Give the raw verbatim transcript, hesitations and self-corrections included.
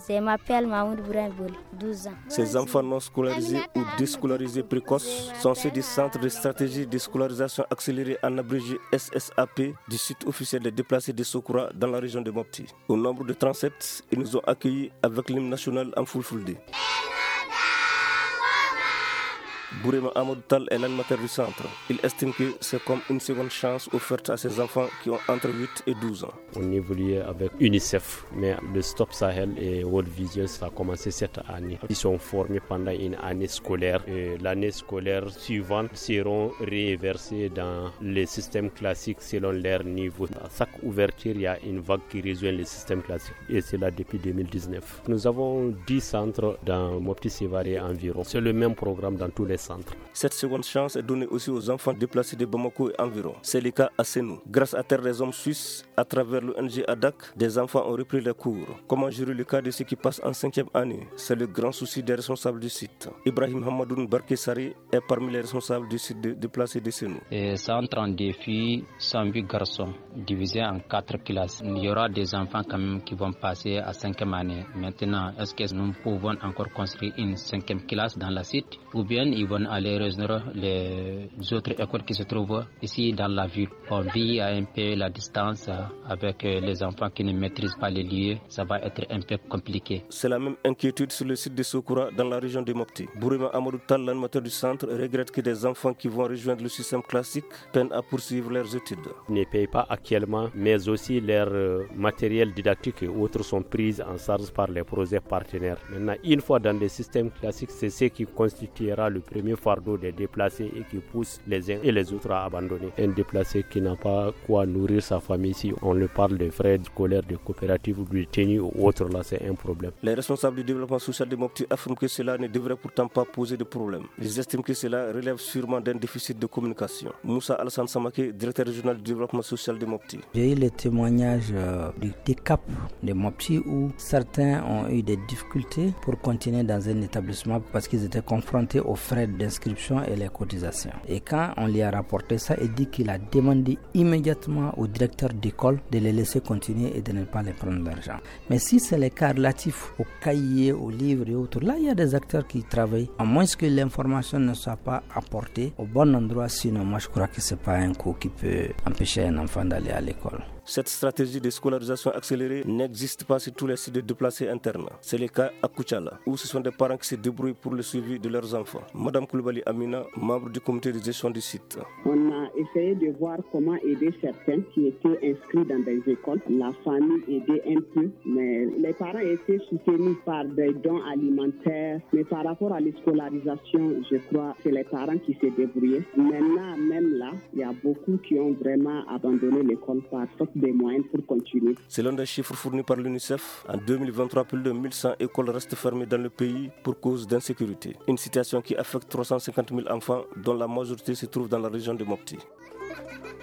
Je m'appelle Mahmoud Bourainboul, douze ans. Ces enfants non scolarisés ou déscolarisés précoces sont ceux du Centre de stratégie de scolarisation accélérée en abrégé S S A P du site officiel des déplacés de Sokoura dans la région de Mopti. Au nombre de trente-sept, ils nous ont accueillis avec l'hymne national en Fulfulde. Bourema Amadou Tal est l'animateur du centre. Il estime que c'est comme une seconde chance offerte à ces enfants qui ont entre huit et douze ans. On évolue avec UNICEF, mais le Stop Sahel et World Vision, ça a commencé cette année. Ils sont formés pendant une année scolaire. Et l'année scolaire suivante seront réversés dans les systèmes classiques selon leur niveau. À chaque ouverture, il y a une vague qui rejoint les systèmes classiques. Et c'est là depuis deux mille dix-neuf. Nous avons dix centres dans Mopti Sévaré environ. C'est le même programme dans tous les centres. Cette seconde chance est donnée aussi aux enfants déplacés de Bamako et environ. C'est le cas à Senou. Grâce à Terre des Hommes Suisses, à travers l'O N G A D A C, des enfants ont repris les cours. Comment gérer le cas de ceux qui passent en cinquième année? C'est le grand souci des responsables du site. Ibrahim Hamadoun Barkessari est parmi les responsables du site de déplacés de Senou. Centre en défi cent huit garçons divisés en quatre classes. Il y aura des enfants quand même qui vont passer à cinquième année. Maintenant, est-ce que nous pouvons encore construire une cinquième classe dans la site ou bien ils vont aller rejoindre les autres écoles qui se trouvent ici dans la ville. On vit à un peu la distance avec les enfants qui ne maîtrisent pas les lieux. Ça va être un peu compliqué. C'est la même inquiétude sur le site de Sokoura dans la région de Mopti. Bourema Amadou Tal, l'animateur du centre, regrette que des enfants qui vont rejoindre le système classique peinent à poursuivre leurs études. Ils ne payent pas actuellement, mais aussi leur matériel didactique et autres sont pris en charge par les projets partenaires. Maintenant, une fois dans le système classique, c'est ce qui constituera le premier fardeau des déplacés et qui pousse les uns et les autres à abandonner. Un déplacé qui n'a pas quoi nourrir sa famille, si on le parle de frais scolaires, de coopératives ou de tenue ou autre, là c'est un problème. Les responsables du développement social de Mopti affirment que cela ne devrait pourtant pas poser de problème. Ils estiment que cela relève sûrement d'un déficit de communication. Moussa Alassane Samake, directeur régional du développement social de Mopti. J'ai eu le témoignage euh, du D C A P de Mopti où certains ont eu des difficultés pour continuer dans un établissement parce qu'ils étaient confrontés aux frais d'inscription et les cotisations. Et quand on lui a rapporté ça, il dit qu'il a demandé immédiatement au directeur d'école de les laisser continuer et de ne pas les prendre l'argent. Mais si c'est le cas relatif aux cahiers, aux livres et autres, là il y a des acteurs qui travaillent, à moins que l'information ne soit pas apportée au bon endroit, sinon moi je crois que c'est pas un coup qui peut empêcher un enfant d'aller à l'école. Cette stratégie de scolarisation accélérée n'existe pas sur tous les sites de déplacés internes. C'est le cas à Kouchala, où ce sont des parents qui se débrouillent pour le suivi de leurs enfants. Madame Koulibaly Amina, membre du comité de gestion du site. On a essayé de voir comment aider certains qui étaient inscrits dans des écoles. La famille aidait un peu, mais les parents étaient soutenus par des dons alimentaires. Mais par rapport à la scolarisation, je crois que c'est les parents qui se débrouillaient. Maintenant, même là, il y a beaucoup qui ont vraiment abandonné l'école par faute des moyens pour continuer. Selon des chiffres fournis par l'UNICEF, en deux mille vingt-trois, plus de mille cent écoles restent fermées dans le pays pour cause d'insécurité. Une situation qui affecte trois cent cinquante mille enfants, dont la majorité se trouve dans la région de Mopti.